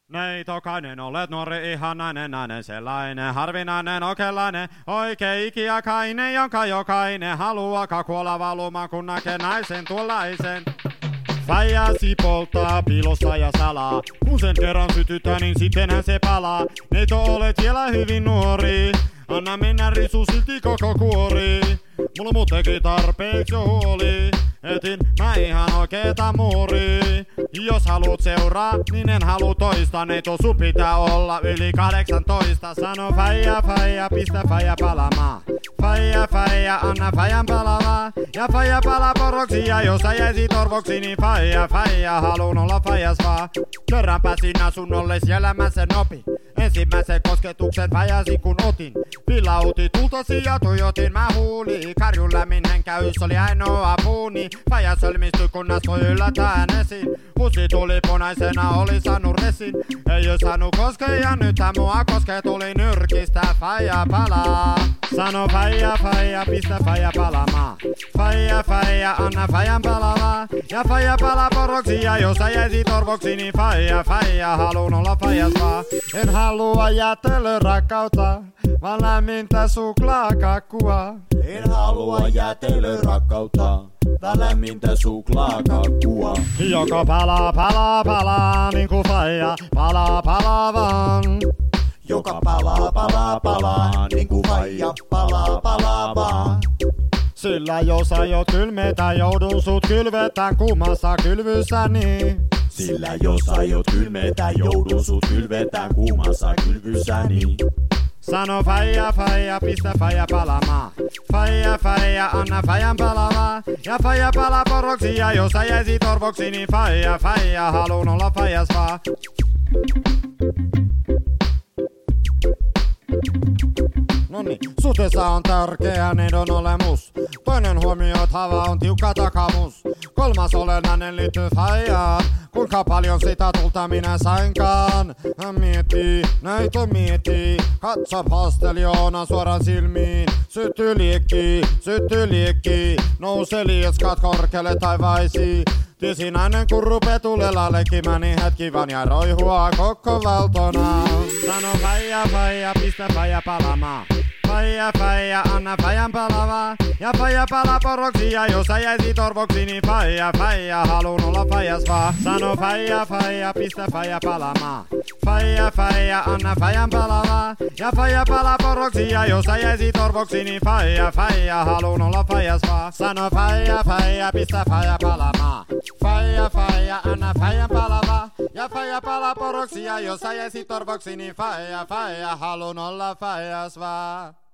Neitokainen, olet nuori ihanainen nainen, sellainen harvinainen okelainen, oikein ikiaikainen, jonka jokainen haluaa kuolla valumaan, kun näkee naisen tuollaisen. Faijasi polttaa piilossa ja salaa, kun sen kerran sytytään, niin sittenhän se palaa. Neito, olet vielä hyvin nuori, anna mennä risu silti koko kuori. Mulla muutenkin tarpeeksi jo huoli, etin mä ihan oikeeta muuri. Jos haluut seuraa, niin en haluu toista. Neito, sun pitää olla yli 18. Sano faija, faija, pistä faija palamaan. Faija, faija, anna faijan palavaa. Ja faija palaa poroksi, ja jos sä jäisit orvoksi, niin faija, faija, haluun olla faijas vaan. Kerran pääsin asunnolle, siellä mä sen opin. Ensimmäisen kosketuksen faijasi kun otin. Vilauti tultasi ja tuijotin mä huuli. Karjun lämmin henkäys oli ainoa puuni. Faija sölmistyi kun astui yllättäen esiin. Pussi tuli punaisena, oli saanut resin. Ei oo saanut koskea ja nythän mua koskee, tuli nyrkistä faija palaa. Sano faija, faija, pistä faija palamaan. Faija, faija, anna faijan palavaa. Ja faija palaa poroksi, ja jos sä jäisit orvoksi, niin faija, faija, haluun olla faijas vaan. En halua jäätelö rakkautta, vaan lämmintä suklaakakkua. En halua jäätelö rakkautta, vaan lämmintä suklaakakkua. Joka palaa, palaa, palaa, niinku faija palaa, palaa vaan. Joka palaa, palaa, palaa, niinku faija palaa, palaa vaan. Sillä jos aiot kylmetä, joudun sut kylvetään kuumassa kylvyssäni. Sillä jos aiot kylmetä, joudun sut kylvetään kuumassa kylvyssäni. Sano faija, faija, pistä faija palamaan. Faija, faija, anna faijan palavaa. Ja faija palaa poroksi, ja jos sä jäisit orvoksi, niin faija, faija, haluun olla faijas vaan. Noniin, suhteessa on tärkeä neidon olemus. Toinen huomioitava on tiukka takamus. Kolmas olennainen liittyy faijaan. Kuinka paljon sitä tulta minä sainkaan? Hän miettii, näitä miettii. Katso pasteljoona suoraan silmiin. Sytty liekki. Nouse lieskat korkealle taivaisiin. Tiesi nainen kun rupee tulella lekkimään, niin hetki vaan ja roihua koko valtona. Sano faija, faija, pistä faija palamaan. Faija, faija, anna faijan palavaa. Ja faija palaa poroksi, ja jos sä jäisit orvoksi, niin faija, faija, haluun olla faijas vaan. Sano faija, faija, pistä faija palamaan. Faija, faija, anna faijan palavaa. Ja faija palaa poroksi, ja jos sä jäisit orvoksi, niin faija, faija, haluun olla faijas vaan. Sano faija, faija, pistä faija palamaan. Faija, faija, anna faijan palavaa. Ja faija palaa poroksi, ja jos sä jäisit orvoksi, niin faija, faija, haluun olla faijas vaan.